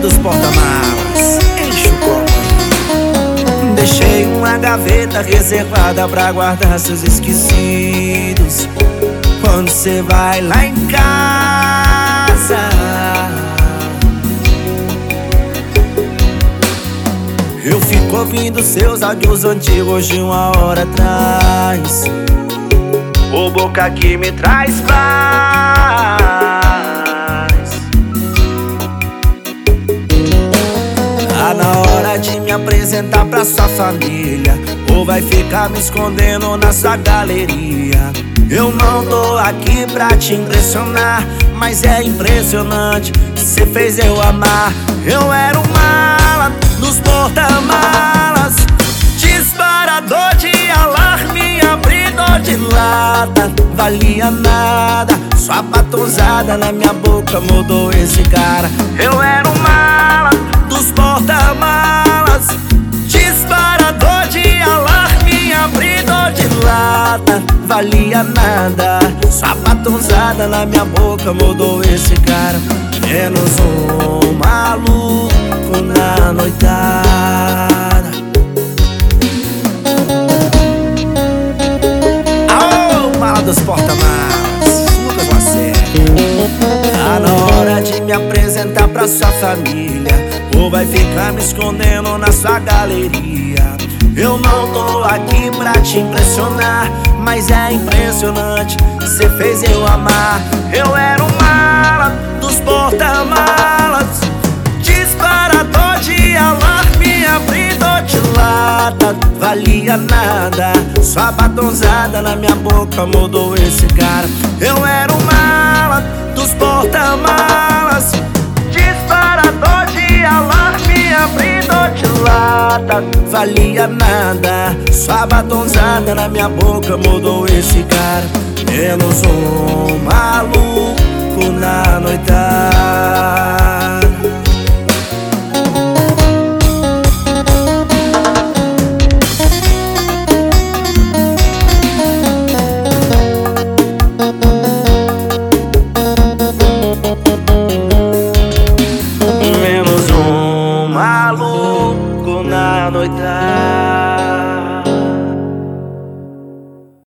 dos porta-malas, enche o copo. Deixei uma gaveta reservada pra guardar seus esquecidos. Quando cê vai lá em casa, eu fico ouvindo seus áudios antigos de 1 hora atrás. Ô boca que me traz paz. Tá na hora de me apresentar pra sua família, ou vai ficar me escondendo na sua galeria. Eu não tô aqui pra te impressionar, mas é impressionante, cê fez eu amar. Eu era um mala dos porta-malas, disparador de alarme, abridor de lata. Valia nada, sua batonzada na minha boca mudou esse cara. Eu era um mala dos porta-malas, disparador de alarme, abridor de lata. Valia nada, sua batonzada na minha boca mudou esse cara. Menos um maluco na noitada. Aô, mala dos porta-malas, Lucas Lacerda. Tá na hora de me apresentar pra sua família, ou vai ficar me escondendo na sua galeria. Eu não tô aqui pra te impressionar, mas é impressionante, cê fez eu amar. Eu era um mala dos porta-malas, disparador de alarme, abridor de lata. Valia nada, sua batonzada na minha boca mudou esse cara. Eu era um mala dos porta-malas, disparador de alarme, abridor de lata. Valia nada, sua batonzada na minha boca mudou esse cara. Menos um maluco na noitada.